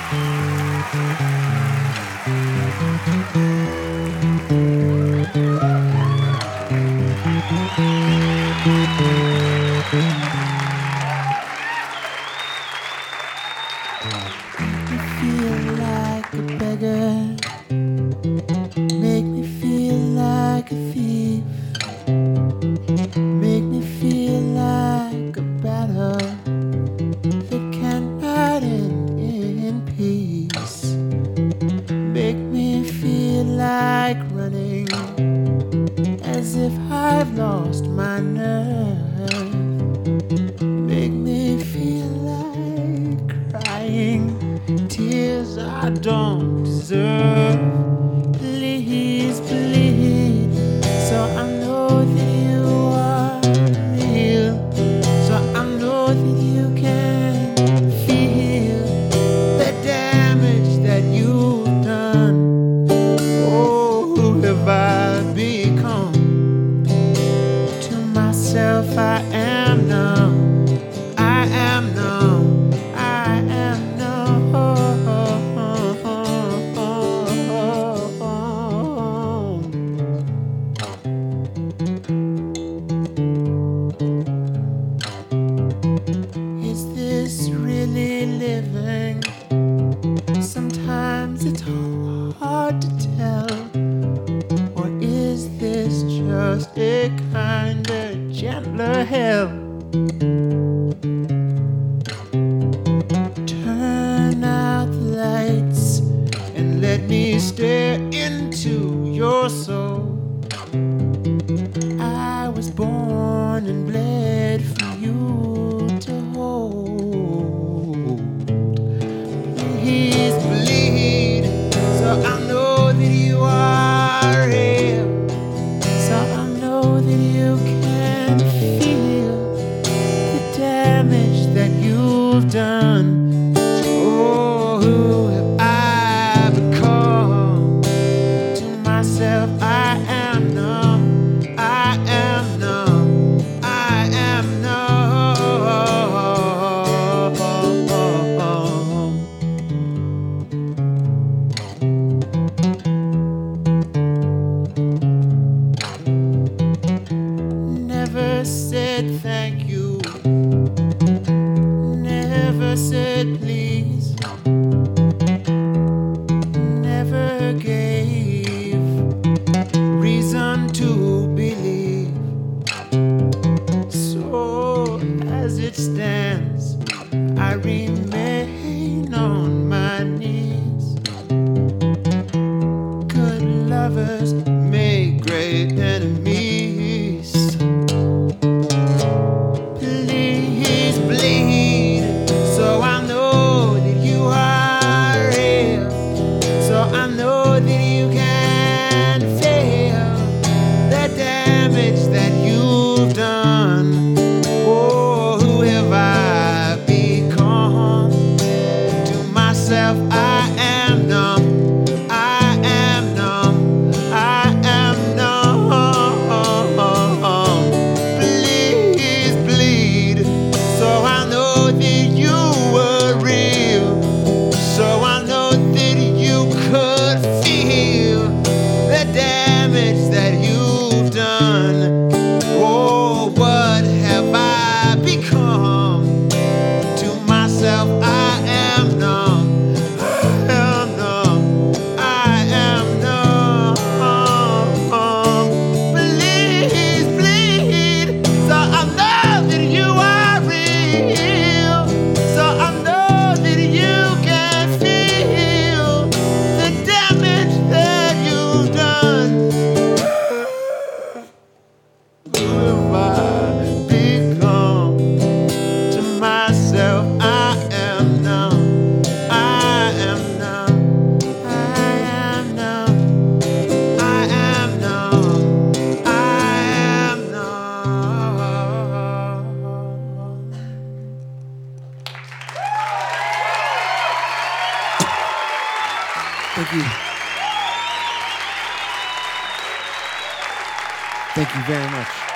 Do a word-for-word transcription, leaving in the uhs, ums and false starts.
Feel like a beggar, make me feel like a thief, make me feel like a battle that cannot end in peace, make me feel like running as if I've lost my nerve, make me feel like crying tears I don't deserve. Please bleed, so I know that you are real, so I know that you can feel the damage that you've done. Oh, who have I become? To myself I am numb, I am numb, I am numb. Is this really living? Sometimes it's hard to tell. Or is this just a kind of gentler hell? Turn out the lights and let me stare into your soul. I was born and bled for you to hold. Please bleed, so I know that you are real, so I know that you can feel the damage that you've done. Oh, who have I become? To myself I am numb, I am numb, I am numb. Never said thank you, never said please, never gave reason to believe. So as it stands, I remain on my knees. Good lovers make great enemies. Please bleed, so I know that you are real, so I know that you can feel the damage that you've done. Oh, who have I become? To myself I am numb, I am numb, I am numb. Please bleed, so I know that you were real, so I know that you could feel the damage that you've done. Oh, what have I become? To myself I am numb, I am numb, I am numb. Please bleed, so I know that you are real, so I know that you can feel the damage that you've done. Who have I become? To myself I am numb, I am numb, I am numb, I am numb, I am numb. Thank you. Thank you very much.